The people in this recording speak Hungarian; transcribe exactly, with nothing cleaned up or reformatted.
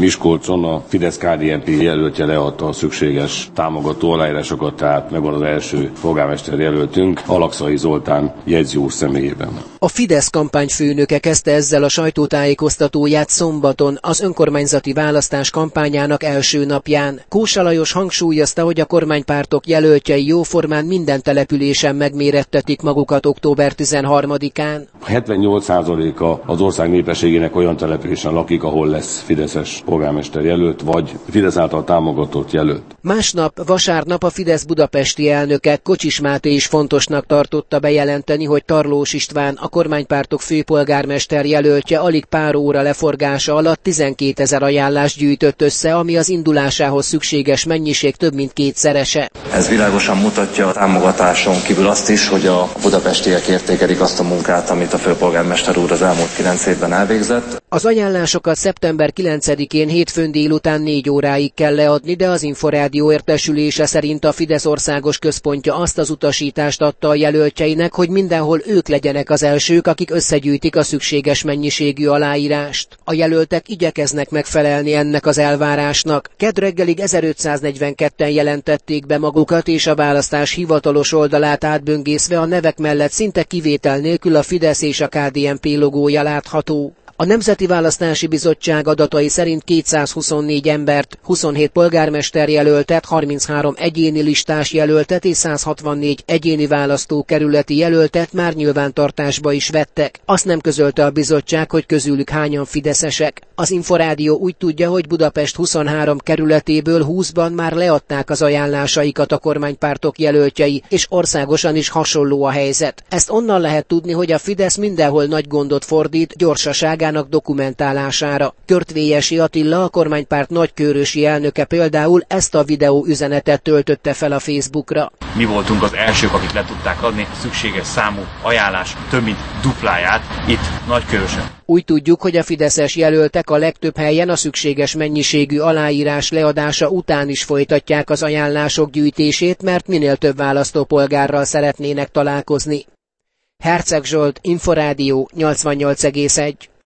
Miskolcon a Fidesz-ká dé en pé jelöltje leadta a szükséges támogató aláírásokat, tehát megvan az első polgármester jelöltünk, Alakszai Zoltán jegyző úr személyében. A Fidesz kampányfőnöke kezdte ezzel a sajtótájékoztatóját szombaton, az önkormányzati választás kampányának első napján. Kósa Lajos hangsúlyozta, hogy a kormánypártok jelöltjei jóformán minden településen megmérettetik magukat október tizenharmadikán. hetvennyolc százaléka az ország népességének olyan településen lakik, ahol lesz fideszes polgármester jelölt, vagy Fidesz által támogatott jelölt. Másnap, vasárnap a Fidesz budapesti elnöke, Kocsis Máté is fontosnak tartotta bejelenteni, hogy Tarlós István, a kormánypártok főpolgármester jelöltje alig pár óra leforgása alatt tizenkétezer ajánlást gyűjtött össze, ami az indulásához szükséges mennyiség több mint kétszerese. Ez világosan mutatja a támogatáson kívül azt is, hogy a budapestiek értékelik azt a munkát, amit a főpolgármester úr az elmúlt kilenc évben elvégzett. Az ajánlásokat szeptember kilencedikén hétfőn délután négy óráig kell leadni, de az Inforádió értesülése szerint a Fidesz országos központja azt az utasítást adta a jelöltjeinek, hogy mindenhol ők legyenek az elsők, akik összegyűjtik a szükséges mennyiségű aláírást. A jelöltek igyekeznek megfelelni ennek az elvárásnak. Kedd reggelig ezerötszáznegyvenketten jelentették be magukat, és a választás hivatalos oldalát átböngészve a nevek mellett szinte kivétel nélkül a Fidesz és a ká dé en pé logója látható. A Nemzeti Választási Bizottság adatai szerint kétszázhuszonnégy embert, huszonhét polgármester jelöltet, harminchárom egyéni listás jelöltet és száz hatvannégy egyéni választókerületi jelöltet már nyilvántartásba is vettek. Azt nem közölte a bizottság, hogy közülük hányan fideszesek. Az Inforádió úgy tudja, hogy Budapest huszonhárom kerületéből húszban már leadták az ajánlásaikat a kormánypártok jelöltjei, és országosan is hasonló a helyzet. Ezt onnan lehet tudni, hogy a Fidesz mindenhol nagy gondot fordít gyorsaságának dokumentálására. Körtvélyesi Attila, a kormánypárt nagykőrösi elnöke például ezt a videó üzenetet töltötte fel a Facebookra. Mi voltunk az elsők, akik le tudták adni a szükséges számú ajánlás több mint dupláját itt Nagykőrösen. Úgy tudjuk, hogy a fideszes jelöltek a legtöbb helyen a szükséges mennyiségű aláírás leadása után is folytatják az ajánlások gyűjtését, mert minél több választópolgárral szeretnének találkozni. Herceg Zsolt, Inforádió nyolcvannyolc egész egy.